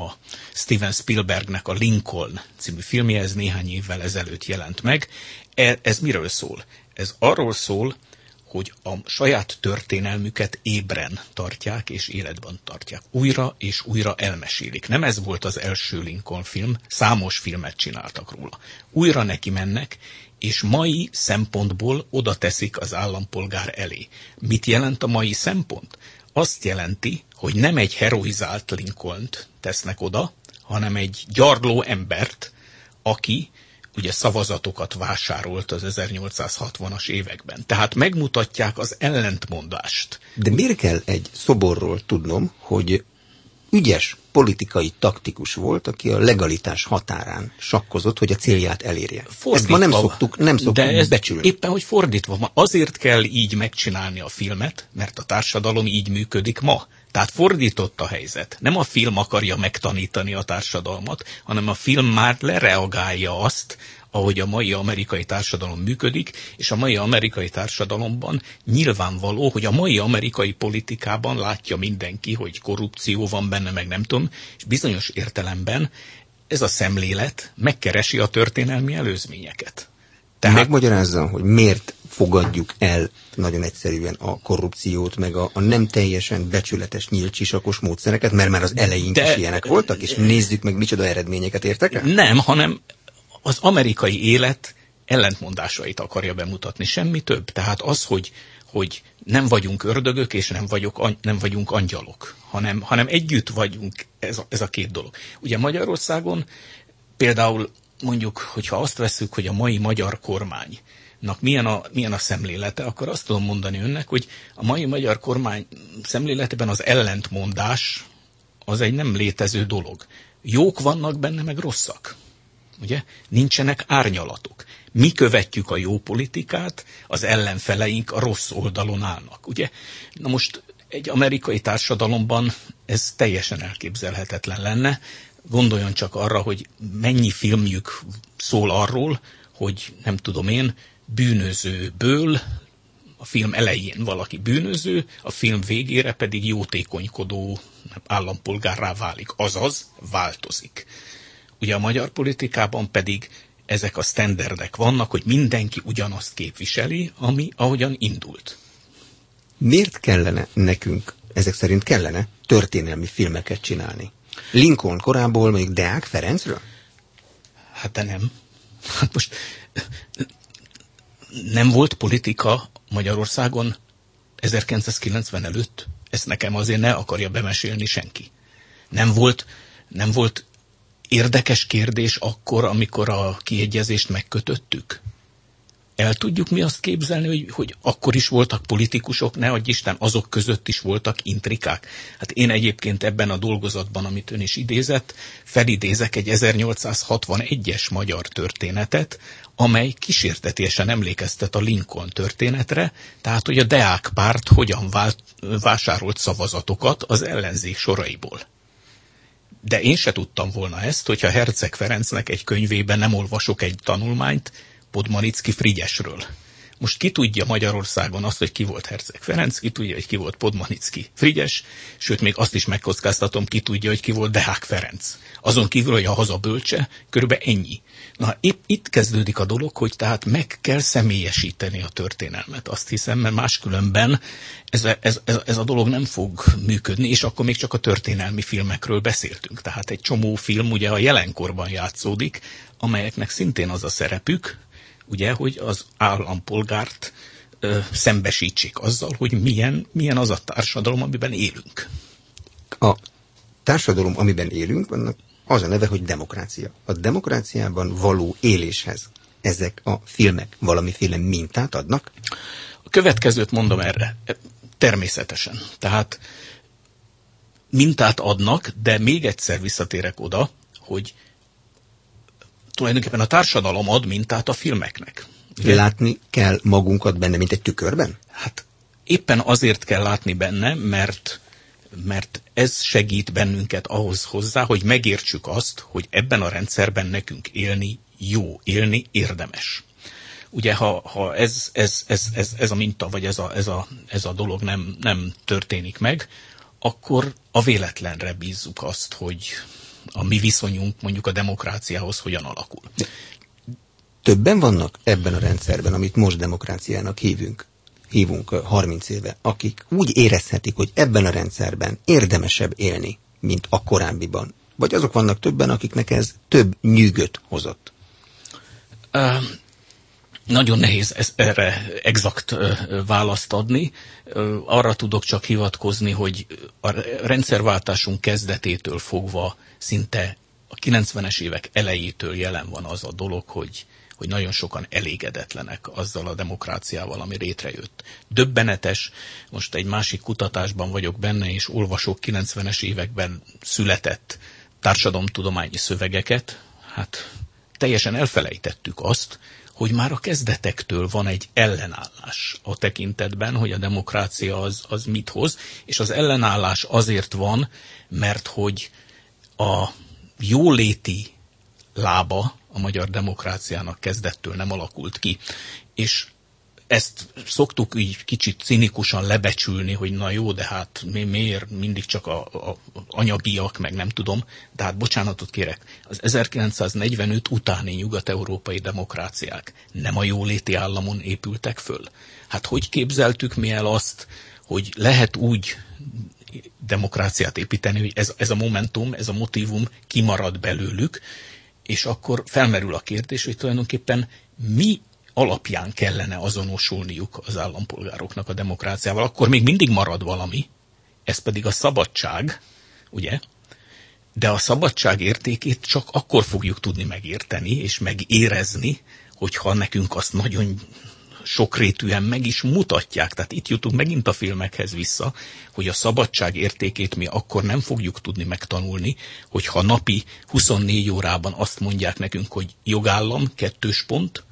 Steven Spielbergnek a Lincoln című filmje, ez néhány évvel ezelőtt jelent meg. Ez miről szól? Ez arról szól, hogy a saját történelmüket ébren tartják és életben tartják. Újra és újra elmesélik. Nem ez volt az első Lincoln film, számos filmet csináltak róla. Újra neki mennek, és mai szempontból oda teszik az állampolgár elé. Mit jelent a mai szempont? Azt jelenti, hogy nem egy heroizált Lincolnt tesznek oda, hanem egy gyarló embert, aki ugye szavazatokat vásárolt az 1860-as években. Tehát megmutatják az ellentmondást. De miért kell egy szoborról tudnom, hogy ügyes politikai taktikus volt, aki a legalitás határán sakkozott, hogy a célját elérje? Fordítva, ezt ma nem szoktuk de becsülni. Éppen, hogy fordítva. Azért kell így megcsinálni a filmet, mert a társadalom így működik ma. Tehát fordított a helyzet. Nem a film akarja megtanítani a társadalmat, hanem a film már lereagálja azt, ahogy a mai amerikai társadalom működik, és a mai amerikai társadalomban nyilvánvaló, hogy a mai amerikai politikában látja mindenki, hogy korrupció van benne, meg nem tudom, és bizonyos értelemben ez a szemlélet megkeresi a történelmi előzményeket. Tehát megmagyarázza, hogy miért fogadjuk el nagyon egyszerűen a korrupciót, meg a nem teljesen becsületes, nyílt sisakos módszereket, mert már az elején is ilyenek voltak, és nézzük meg, micsoda eredményeket értek el? Nem, hanem az amerikai élet ellentmondásait akarja bemutatni, semmi több. Tehát az, hogy nem vagyunk ördögök, és nem vagyunk angyalok, hanem együtt vagyunk, ez a két dolog. Ugye Magyarországon például mondjuk, hogyha azt vesszük, hogy a mai magyar kormánynak milyen a szemlélete, akkor azt tudom mondani önnek, hogy a mai magyar kormány szemléletében az ellentmondás az egy nem létező dolog. Jók vannak benne, meg rosszak. Ugye? Nincsenek árnyalatok. Mi követjük a jó politikát, az ellenfeleink a rossz oldalon állnak. Ugye? Na most egy amerikai társadalomban ez teljesen elképzelhetetlen lenne. Gondoljon csak arra, hogy mennyi filmjük szól arról, hogy nem tudom én, bűnözőből, a film elején valaki bűnöző, a film végére pedig jótékonykodó állampolgárrá válik. Azaz változik. Ugye a magyar politikában pedig ezek a sztenderdek vannak, hogy mindenki ugyanazt képviseli, ahogyan indult. Miért kellene nekünk, ezek szerint kellene, történelmi filmeket csinálni? Lincoln korából még Deák Ferencről? Hát de nem. Hát most nem volt politika Magyarországon 1990 előtt? Ezt nekem azért ne akarja bemesélni senki. Nem volt érdekes kérdés akkor, amikor a kiegyezést megkötöttük? el tudjuk mi azt képzelni, hogy akkor is voltak politikusok, ne adj Isten, azok között is voltak intrikák. Hát én egyébként ebben a dolgozatban, amit ön is idézett, felidézek egy 1861-es magyar történetet, amely kísértetiesen emlékeztet a Lincoln történetre, tehát hogy a Deák párt hogyan vásárolt szavazatokat az ellenzék soraiból. De én se tudtam volna ezt, hogyha Herceg Ferencnek egy könyvében nem olvasok egy tanulmányt Podmanicki Frigyesről. Most ki tudja Magyarországon azt, hogy ki volt Herceg Ferenc, ki tudja, hogy ki volt Podmanicki Frigyes, sőt még azt is megkockáztatom, ki tudja, hogy ki volt Deák Ferenc. Azon kívül, hogy a haza bölcse, körülbelül ennyi. Na, épp itt kezdődik a dolog, hogy tehát meg kell személyesíteni a történelmet, azt hiszem, mert máskülönben ez a dolog nem fog működni, és akkor még csak a történelmi filmekről beszéltünk. Tehát egy csomó film ugye a jelenkorban játszódik, amelyeknek szintén az a szerepük, ugye, hogy az állampolgárt szembesítsék azzal, hogy milyen az a társadalom, amiben élünk. A társadalom, amiben élünk, annak az a neve, hogy demokrácia. A demokráciában való éléshez ezek a filmek valamiféle mintát adnak? A következőt mondom erre. Természetesen. Tehát mintát adnak, de még egyszer visszatérek oda, hogy tulajdonképpen a társadalom ad mintát a filmeknek. Ugye? Látni kell magunkat benne, mint egy tükörben? Hát éppen azért kell látni benne, mert ez segít bennünket ahhoz hozzá, hogy megértsük azt, hogy ebben a rendszerben nekünk élni jó, élni érdemes. Ugye, ha ez a minta, vagy ez a dolog nem történik meg, akkor a véletlenre bízzuk azt, hogy a mi viszonyunk mondjuk a demokráciához hogyan alakul. Többen vannak ebben a rendszerben, amit most demokráciának hívunk 30 éve, akik úgy érezhetik, hogy ebben a rendszerben érdemesebb élni, mint a korábbiban. Vagy azok vannak többen, akiknek ez több nyűgöt hozott? Nagyon nehéz erre exakt választ adni. Arra tudok csak hivatkozni, hogy a rendszerváltásunk kezdetétől fogva szinte a 90-es évek elejétől jelen van az a dolog, hogy nagyon sokan elégedetlenek azzal a demokráciával, ami létrejött. Döbbenetes, most egy másik kutatásban vagyok benne, és olvasok 90-es években született társadalomtudományi szövegeket. Hát teljesen elfelejtettük azt, hogy már a kezdetektől van egy ellenállás a tekintetben, hogy a demokrácia az mit hoz, és az ellenállás azért van, mert hogy a jóléti lába a magyar demokráciának kezdettől nem alakult ki. És ezt szoktuk így kicsit cinikusan lebecsülni, hogy na jó, de hát miért mindig csak a anyagiak, meg nem tudom, de hát bocsánatot kérek, az 1945 utáni nyugat-európai demokráciák nem a jóléti államon épültek föl. Hát hogy képzeltük mi el azt, hogy lehet úgy demokráciát építeni, hogy ez a momentum, ez a motívum kimarad belőlük, és akkor felmerül a kérdés, hogy tulajdonképpen mi alapján kellene azonosulniuk az állampolgároknak a demokráciával. Akkor még mindig marad valami, ez pedig a szabadság, ugye? De a szabadság értékét csak akkor fogjuk tudni megérteni és megérezni, hogyha nekünk azt nagyon sokrétűen meg is mutatják. Tehát itt jutunk megint a filmekhez vissza, hogy a szabadság értékét mi akkor nem fogjuk tudni megtanulni, hogyha napi 24 órában azt mondják nekünk, hogy jogállam, 2 pont,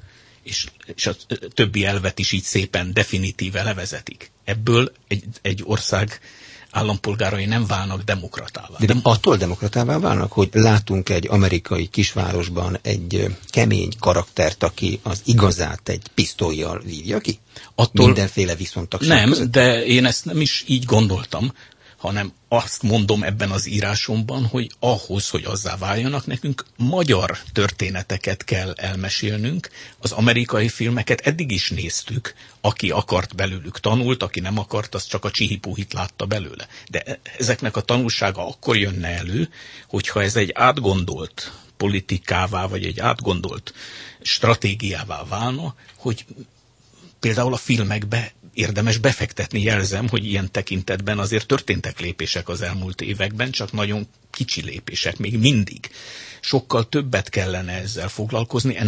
és a többi elvet is így szépen definitíve levezetik. Ebből egy ország állampolgárai nem válnak demokratává. De attól demokratává válnak, hogy látunk egy amerikai kisvárosban egy kemény karaktert, aki az igazát egy pisztollyal vívja ki? Attól mindenféle viszontagság nem, között? De én ezt nem is így gondoltam, hanem azt mondom ebben az írásomban, hogy ahhoz, hogy azzá váljanak, nekünk magyar történeteket kell elmesélnünk. Az amerikai filmeket eddig is néztük, aki akart belőlük tanult, aki nem akart, az csak a csihipuhit látta belőle. De ezeknek a tanulsága akkor jönne elő, hogyha ez egy átgondolt politikává, vagy egy átgondolt stratégiává válna, hogy például a filmekbe érdemes befektetni, jelzem, hogy ilyen tekintetben azért történtek lépések az elmúlt években, csak nagyon kicsi lépések, még mindig. Sokkal többet kellene ezzel foglalkozni, ennek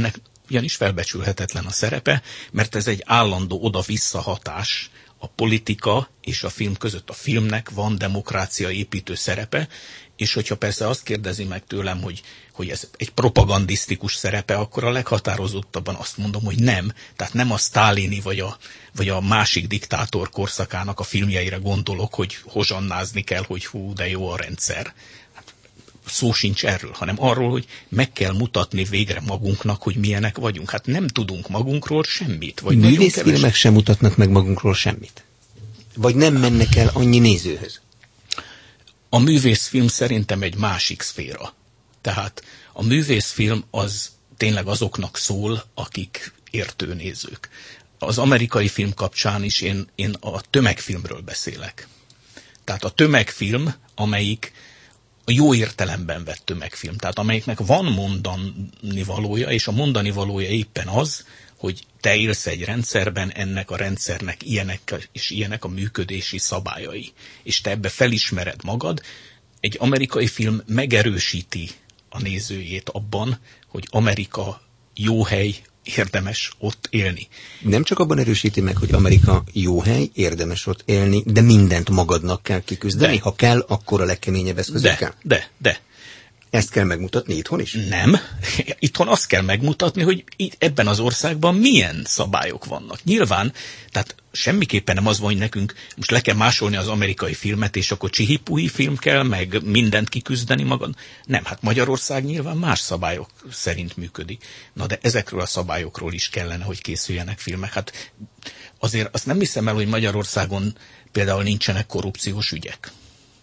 ugyanis felbecsülhetetlen a szerepe, mert ez egy állandó oda-vissza hatás a politika és a film között. A filmnek van demokrácia építő szerepe, és hogyha persze azt kérdezi meg tőlem, hogy ez egy propagandisztikus szerepe, akkor a leghatározottabban azt mondom, hogy nem. Tehát nem a sztálini vagy a másik diktátor korszakának a filmjeire gondolok, hogy hozsannázni kell, hogy hú, de jó a rendszer. Hát, szó sincs erről, hanem arról, hogy meg kell mutatni végre magunknak, hogy milyenek vagyunk. Hát nem tudunk magunkról semmit. Vagy művészfilmek sem mutatnak meg magunkról semmit? Vagy nem mennek el annyi nézőhöz? A művészfilm szerintem egy másik szféra. Tehát a művészfilm az tényleg azoknak szól, akik értő nézők. Az amerikai film kapcsán is én a tömegfilmről beszélek. Tehát a tömegfilm, amelyik a jó értelemben vett tömegfilm, tehát amelyiknek van mondani valója, és a mondani valója éppen az, hogy te élsz egy rendszerben, ennek a rendszernek ilyenek és ilyenek a működési szabályai. És te ebbe felismered magad. Egy amerikai film megerősíti a nézőjét abban, hogy Amerika jó hely, érdemes ott élni. Nem csak abban erősíti meg, hogy Amerika jó hely, érdemes ott élni, de mindent magadnak kell kiküzdeni. Ha kell, akkor a legkeményebb eszközökkel. De. Ezt kell megmutatni itthon is? Nem. Itthon azt kell megmutatni, hogy ebben az országban milyen szabályok vannak. Nyilván, tehát semmiképpen nem az van, hogy nekünk most le kell másolni az amerikai filmet, és akkor csihipuhi film kell, meg mindent kiküzdeni magad. Nem, hát Magyarország nyilván más szabályok szerint működik. Na de ezekről a szabályokról is kellene, hogy készüljenek filmek. Hát azért azt nem hiszem el, hogy Magyarországon például nincsenek korrupciós ügyek.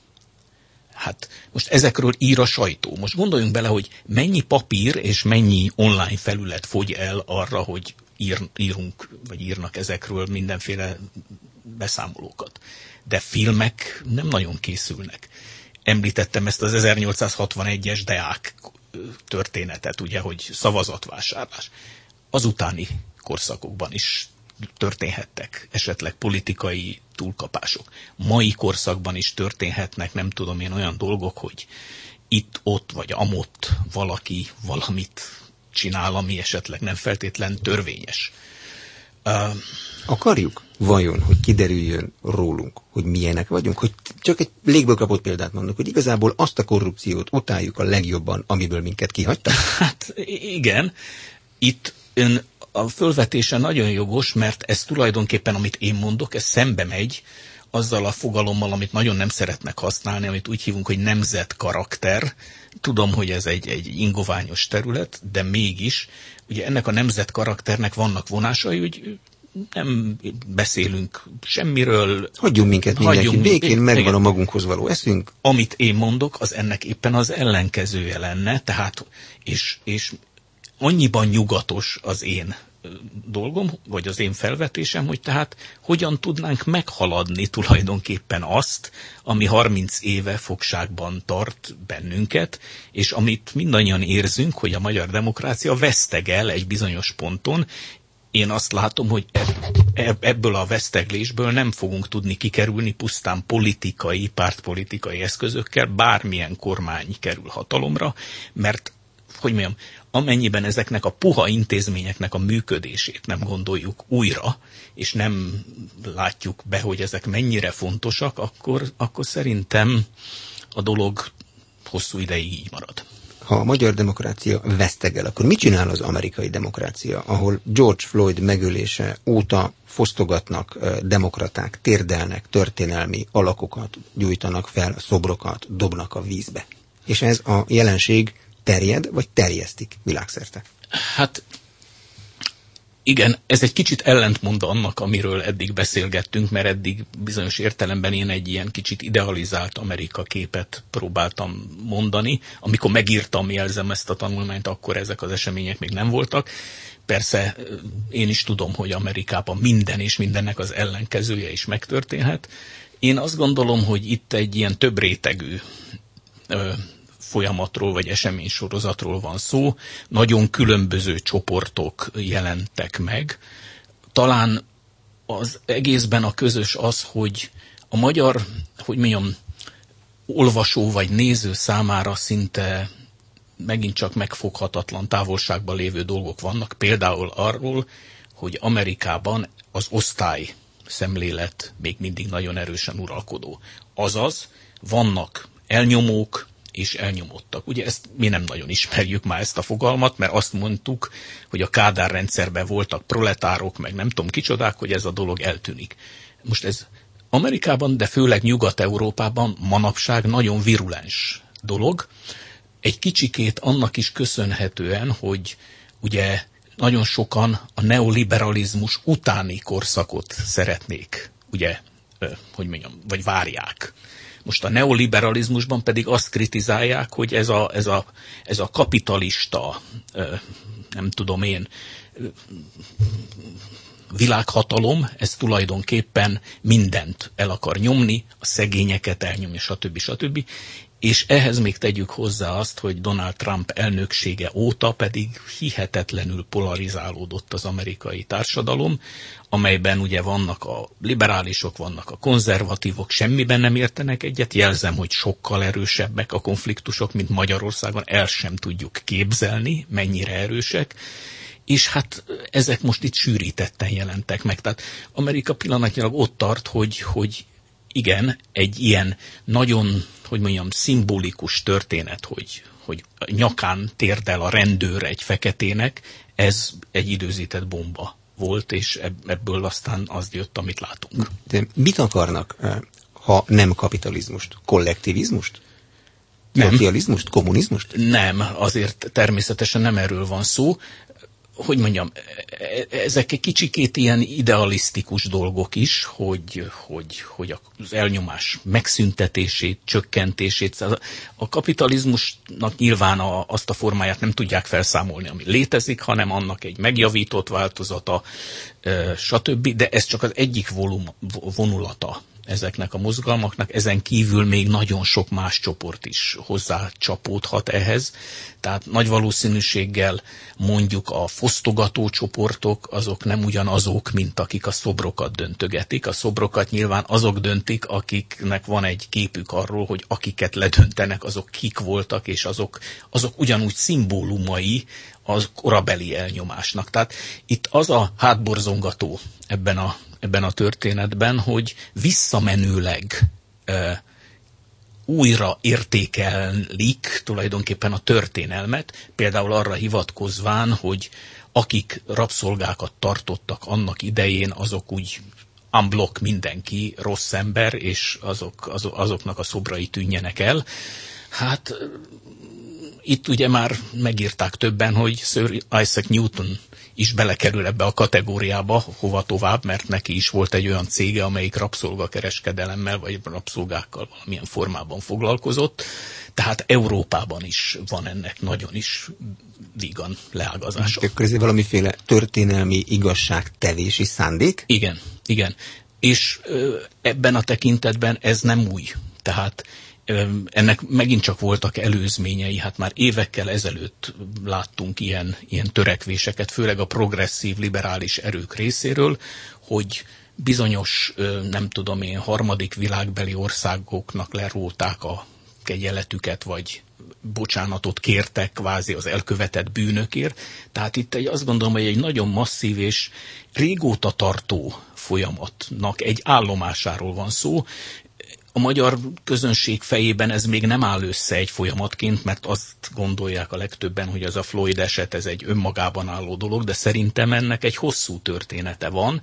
Hát most ezekről ír a sajtó. Most gondoljunk bele, hogy mennyi papír és mennyi online felület fogy el arra, hogy írunk, vagy írnak ezekről mindenféle beszámolókat. De filmek nem nagyon készülnek. Említettem ezt az 1861-es Deák történetet, ugye, hogy szavazatvásárlás. Azutáni korszakokban is történhettek esetleg politikai túlkapások. Mai korszakban is történhetnek, nem tudom én, olyan dolgok, hogy itt, ott vagy amott valaki valamit csinál, ami esetleg nem feltétlen törvényes. Akarjuk vajon, hogy kiderüljön rólunk, hogy milyenek vagyunk? Hogy csak egy légből kapott példát mondok, hogy igazából azt a korrupciót utáljuk a legjobban, amiből minket kihagytak? Hát igen, itt ön a fölvetése nagyon jogos, mert ez tulajdonképpen, amit én mondok, ez szembe megy azzal a fogalommal, amit nagyon nem szeretnek használni, amit úgy hívunk, hogy nemzetkarakter. Tudom, hogy ez egy ingoványos terület, de mégis, ugye ennek a nemzetkarakternek vannak vonásai, hogy nem beszélünk semmiről. Hagyjunk minket mindenki békén, megvan a magunkhoz való eszünk. Amit én mondok, az ennek éppen az ellenkezője lenne, tehát, és annyiban nyugatos az én dolgom, vagy az én felvetésem, hogy tehát hogyan tudnánk meghaladni tulajdonképpen azt, ami 30 éve fogságban tart bennünket, és amit mindannyian érzünk, hogy a magyar demokrácia vesztegel egy bizonyos ponton. Én azt látom, hogy ebből a veszteglésből nem fogunk tudni kikerülni pusztán politikai, pártpolitikai eszközökkel, bármilyen kormány kerül hatalomra, mert, hogy mondjam, amennyiben ezeknek a puha intézményeknek a működését nem gondoljuk újra, és nem látjuk be, hogy ezek mennyire fontosak, akkor szerintem a dolog hosszú ideig így marad. Ha a magyar demokrácia vesztegel, akkor mit csinál az amerikai demokrácia, ahol George Floyd megölése óta fosztogatnak demokraták, térdelnek, történelmi alakokat gyújtanak fel, szobrokat dobnak a vízbe? És ez a jelenség terjed, vagy terjesztik világszerte? Hát igen, ez egy kicsit ellentmond annak, amiről eddig beszélgettünk, mert eddig bizonyos értelemben én egy ilyen kicsit idealizált Amerika képet próbáltam mondani. Amikor megírtam, jelzem ezt a tanulmányt, akkor ezek az események még nem voltak. Persze én is tudom, hogy Amerikában minden és mindennek az ellenkezője is megtörténhet. Én azt gondolom, hogy itt egy ilyen több rétegű folyamatról vagy eseménysorozatról van szó. Nagyon különböző csoportok jelentek meg. Talán az egészben a közös az, hogy a magyar, hogy mondjam, olvasó vagy néző számára szinte megint csak megfoghatatlan távolságban lévő dolgok vannak, például arról, hogy Amerikában az osztály szemlélet még mindig nagyon erősen uralkodó. Azaz, vannak elnyomók és elnyomottak. Ugye ezt mi nem nagyon ismerjük már ezt a fogalmat, mert azt mondtuk, hogy a Kádár rendszerben voltak proletárok, meg nem tudom kicsodák, hogy ez a dolog eltűnik. Most ez Amerikában, de főleg Nyugat-Európában manapság nagyon virulens dolog. Egy kicsikét annak is köszönhetően, hogy ugye nagyon sokan a neoliberalizmus utáni korszakot szeretnék, ugye, vagy várják. Most a neoliberalizmusban pedig azt kritizálják, hogy ez a kapitalista, nem tudom én, világhatalom, ez tulajdonképpen mindent el akar nyomni, a szegényeket elnyomja, stb. És ehhez még tegyük hozzá azt, hogy Donald Trump elnöksége óta pedig hihetetlenül polarizálódott az amerikai társadalom, amelyben ugye vannak a liberálisok, vannak a konzervatívok, semmiben nem értenek egyet. Jelzem, hogy sokkal erősebbek a konfliktusok, mint Magyarországon, el sem tudjuk képzelni, mennyire erősek. És hát ezek most itt sűrítetten jelentek meg. Tehát Amerika pillanatnyilag ott tart, hogy igen, egy ilyen nagyon, szimbolikus történet, hogy nyakán térdel a rendőr egy feketének, ez egy időzített bomba volt, és ebből aztán az jött, amit látunk. De mit akarnak, ha nem kapitalizmust? Kollektivizmust? Szocializmust? Kommunizmust? Nem, azért természetesen nem erről van szó. Ezek egy kicsikét ilyen idealisztikus dolgok is, hogy az elnyomás megszüntetését, csökkentését. A kapitalizmusnak nyilván azt a formáját nem tudják felszámolni, ami létezik, hanem annak egy megjavított változata, stb. De ez csak az egyik vonulata ezeknek a mozgalmaknak, ezen kívül még nagyon sok más csoport is hozzácsapódhat ehhez. Tehát nagy valószínűséggel mondjuk a fosztogató csoportok, azok nem ugyanazok, mint akik a szobrokat döntögetik. A szobrokat nyilván azok döntik, akiknek van egy képük arról, hogy akiket ledöntenek, azok kik voltak, és azok ugyanúgy szimbólumai az korabeli elnyomásnak. Tehát itt az a hátborzongató ebben a történetben, hogy visszamenőleg újra értékelik tulajdonképpen a történelmet, például arra hivatkozván, hogy akik rabszolgákat tartottak annak idején, azok úgy unblock mindenki rossz ember, és azoknak a szobrai tűnjenek el. Hát itt ugye már megírták többen, hogy Sir Isaac Newton is belekerül ebbe a kategóriába, hova tovább, mert neki is volt egy olyan cége, amelyik rabszolgakereskedelemmel vagy rabszolgákkal valamilyen formában foglalkozott. Tehát Európában is van ennek nagyon is vígan leágazása. Akkor ez valamiféle történelmi igazságtevési szándék? Igen. És ebben a tekintetben ez nem új. Tehát ennek megint csak voltak előzményei, hát már évekkel ezelőtt láttunk ilyen törekvéseket, főleg a progresszív liberális erők részéről, hogy bizonyos, harmadik világbeli országoknak lerólták a kegyeletüket, vagy bocsánatot kértek kvázi az elkövetett bűnökért. Tehát itt azt gondolom, hogy egy nagyon masszív és régóta tartó folyamatnak egy állomásáról van szó. A magyar közönség fejében ez még nem áll össze egy folyamatként, mert azt gondolják a legtöbben, hogy az a Floyd eset, ez egy önmagában álló dolog, de szerintem ennek egy hosszú története van.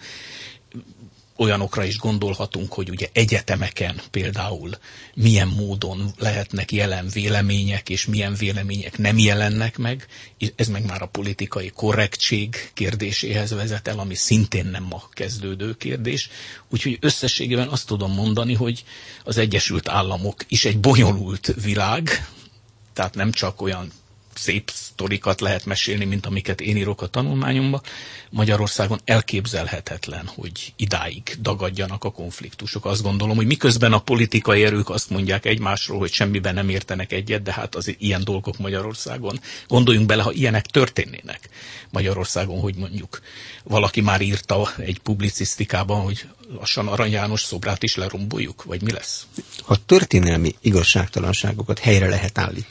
Olyanokra is gondolhatunk, hogy ugye egyetemeken például milyen módon lehetnek jelen vélemények, és milyen vélemények nem jelennek meg. Ez meg már a politikai korrektség kérdéséhez vezet el, ami szintén nem ma kezdődő kérdés. Úgyhogy összességében azt tudom mondani, hogy az Egyesült Államok is egy bonyolult világ, tehát nem csak olyan szép sztorikat lehet mesélni, mint amiket én írok a tanulmányomban. Magyarországon elképzelhetetlen, hogy idáig dagadjanak a konfliktusok. Azt gondolom, hogy miközben a politikai erők azt mondják egymásról, hogy semmiben nem értenek egyet, de hát az ilyen dolgok Magyarországon. Gondoljunk bele, ha ilyenek történnének Magyarországon, hogy mondjuk valaki már írta egy publicisztikában, hogy lassan Arany János szobrát is leromboljuk, vagy mi lesz? Ha történelmi igazságtalanságokat helyre lehet állítani,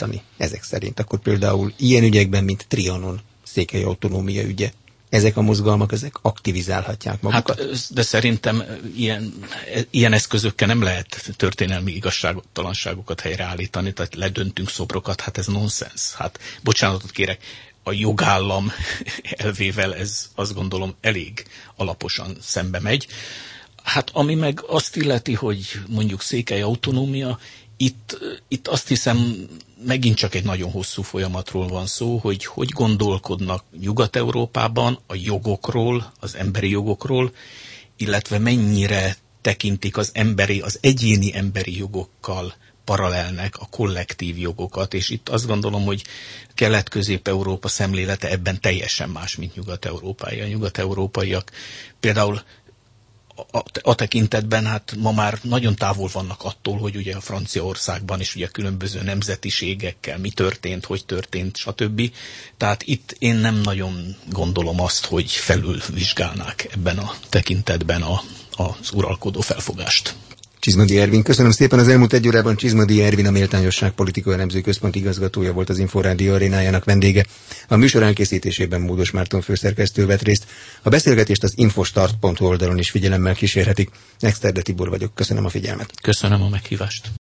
ezek szerint, akkor például ilyen ügyekben, mint Trianon, székely autonómia ügye, ezek a mozgalmak, ezek aktivizálhatják magukat? Hát, de szerintem ilyen eszközökkel nem lehet történelmi igazságtalanságokat helyreállítani, tehát ledöntünk szobrokat, hát ez nonsens. Hát bocsánatot kérek, a jogállam elvével ez azt gondolom elég alaposan szembe megy. Hát ami meg azt illeti, hogy mondjuk székely autonómia, itt azt hiszem megint csak egy nagyon hosszú folyamatról van szó, hogy gondolkodnak Nyugat-Európában a jogokról, az emberi jogokról, illetve mennyire tekintik az egyéni emberi jogokkal paralelnek a kollektív jogokat, és itt azt gondolom, hogy Kelet-Közép-Európa szemlélete ebben teljesen más, mint Nyugat-Európai. A nyugat-európaiak például a tekintetben hát ma már nagyon távol vannak attól, hogy ugye a Franciaországban is ugye különböző nemzetiségekkel mi történt, hogy történt, stb. Tehát itt én nem nagyon gondolom azt, hogy felülvizsgálnák ebben a tekintetben az uralkodó felfogást. Csizmadi Ervin, köszönöm szépen. Az elmúlt egy órában Csizmadi Ervin, a Méltányosság Politika Elemző Központ igazgatója volt az Inforádió arénájának vendége. A műsor elkészítésében Módos Márton főszerkesztő vett részt. A beszélgetést az infostart.hu oldalon is figyelemmel kísérhetik. Exterde Tibor vagyok. Köszönöm a figyelmet. Köszönöm a meghívást.